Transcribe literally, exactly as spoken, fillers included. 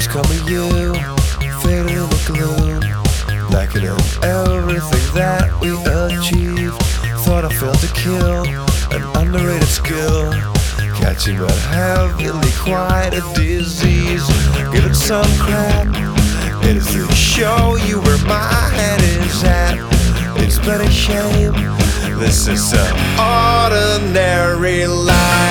Just come with you, faded in the gloom, lacking in everything that we achieved. Thought I failed to kill, an underrated skill, catching but heavily, quite a disease. Give it some crack, it is to show you where my head is at. It's but a shame, this is an ordinary life.